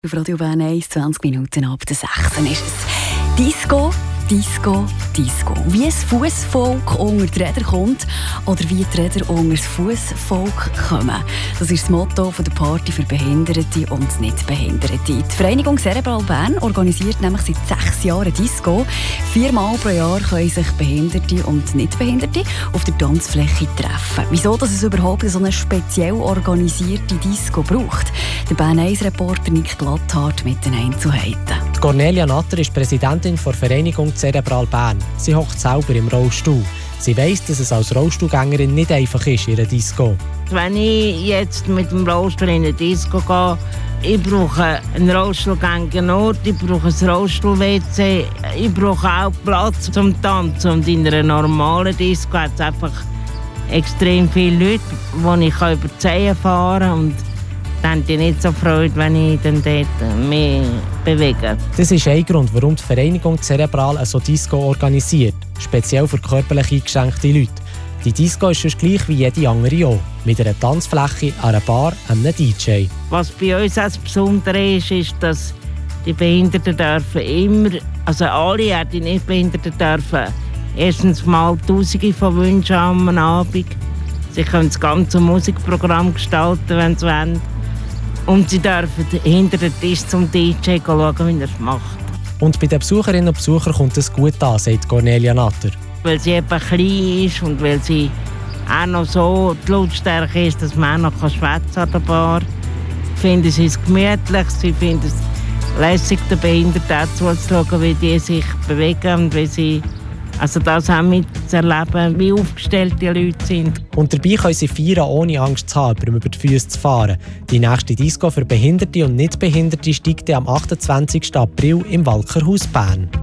Auf Radio Bern 1, 20 Minuten ab der 6 ist es. Disco, Disco, Disco. Wie das Fussvolk unter die Räder kommt oder wie die Räder unter das Fussvolk kommen. Das ist das Motto der Party für Behinderte und Nichtbehinderte. Die Vereinigung Cerebral Bern organisiert nämlich seit 6 Jahren Disco. 4-mal pro Jahr können sich Behinderte und Nichtbehinderte auf der Tanzfläche treffen. Wieso dass es überhaupt so eine speziell organisierte Disco braucht? Der Bern 1-Reporter Nick Glatthart mit den Einzelheiten. Cornelia Natter ist Präsidentin der Vereinigung Cerebral Bern. Sie hockt selber im Rollstuhl. Sie weiss, dass es als Rollstuhlgängerin nicht einfach ist in einer Disco. Wenn ich jetzt mit dem Rollstuhl in eine Disco gehe, ich brauche einen rollstuhlgängigen Ort, ich brauche ein Rollstuhl-WC, ich brauche auch Platz zum Tanzen. Und in einer normalen Disco hat es einfach extrem viele Leute, wo ich über die Zehen fahren kann. Und dann habe ich nicht so Freude, wenn ich dann dort mich bewege. Das ist ein Grund, warum die Vereinigung Cerebral eine Disco organisiert, speziell für körperlich eingeschränkte Leute. Die Disco ist sonst gleich wie jede andere auch, mit einer Tanzfläche, einer Bar und einem DJ. Was bei uns das Besondere ist, dass die Behinderten dürfen immer, also alle, die Nichtbehinderten dürfen erstens mal Tausende von Wünschen am Abend. Sie können das ganze Musikprogramm gestalten, wenn sie wollen. Und sie dürfen hinter den Tisch zum DJ schauen, wie er es macht. Und bei den Besucherinnen und Besuchern kommt es gut an, sagt Cornelia Natter. Weil sie eben klein ist und weil sie auch noch so die Lautstärke ist, dass man auch noch schwätzen an der Bar. Finden sie es gemütlich, sie finden es lässig, den Behinderten auch zuzuschauen, wie die sich bewegen und wie sie das auch mitzuerleben, wie aufgestellt die Leute sind. Und dabei können sie feiern, ohne Angst zu haben, über die Füße zu fahren. Die nächste Disco für Behinderte und Nichtbehinderte steigt am 28. April im Walkerhaus Bern.